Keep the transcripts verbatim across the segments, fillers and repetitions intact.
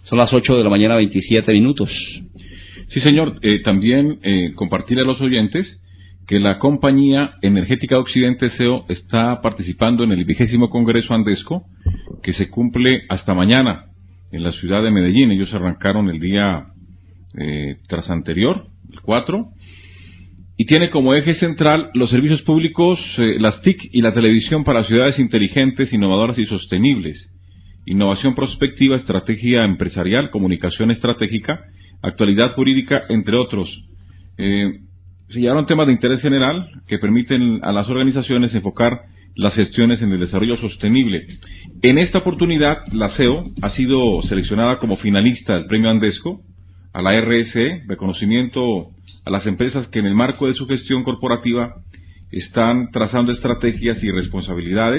Son las ocho de la mañana, veintisiete minutos. Sí, señor. Eh, también eh, compartir a los oyentes que la Compañía Energética de Occidente S E O está participando en el vigésimo Congreso Andesco, que se cumple hasta mañana en la ciudad de Medellín. Ellos arrancaron el día eh, tras anterior, el cuatro, y tiene como eje central los servicios públicos, eh, las T I C y la televisión para ciudades inteligentes, innovadoras y sostenibles. Innovación prospectiva, estrategia empresarial, comunicación estratégica, actualidad jurídica, entre otros. Eh, se llevaron temas de interés general que permiten a las organizaciones enfocar las gestiones en el desarrollo sostenible. En esta oportunidad, la S E O ha sido seleccionada como finalista del Premio Andesco a la R S E, reconocimiento a las empresas que en el marco de su gestión corporativa están trazando estrategias y responsabilidades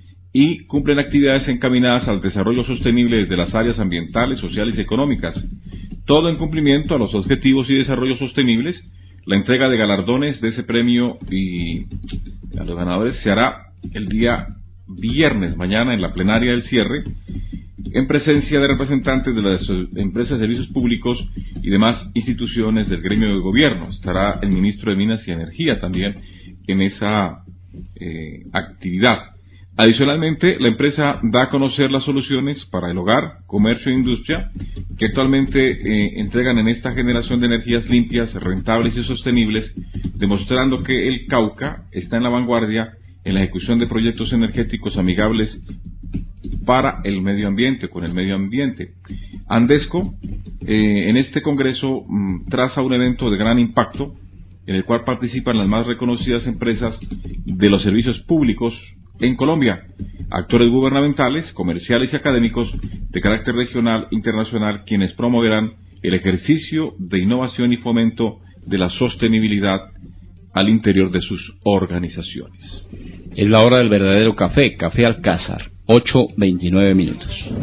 y cumplen actividades encaminadas al desarrollo sostenible desde las áreas ambientales, sociales y económicas. Todo en cumplimiento a los objetivos y desarrollo sostenibles. La entrega de galardones de ese premio y a los ganadores se hará el día viernes, mañana, en la plenaria del cierre, en presencia de representantes de las empresas de servicios públicos y demás instituciones del gremio de gobierno. Estará el ministro de Minas y Energía también en esa eh, actividad. Adicionalmente, la empresa da a conocer las soluciones para el hogar, comercio e industria que actualmente eh, entregan en esta generación de energías limpias, rentables y sostenibles, demostrando que el Cauca está en la vanguardia en la ejecución de proyectos energéticos amigables para el medio ambiente, con el medio ambiente. Andesco, eh, en este congreso, mmm, traza un evento de gran impacto, en el cual participan las más reconocidas empresas de los servicios públicos en Colombia, actores gubernamentales, comerciales y académicos de carácter regional, internacional, quienes promoverán el ejercicio de innovación y fomento de la sostenibilidad al interior de sus organizaciones. Es la hora del verdadero café, Café Alcázar, ocho veintinueve minutos.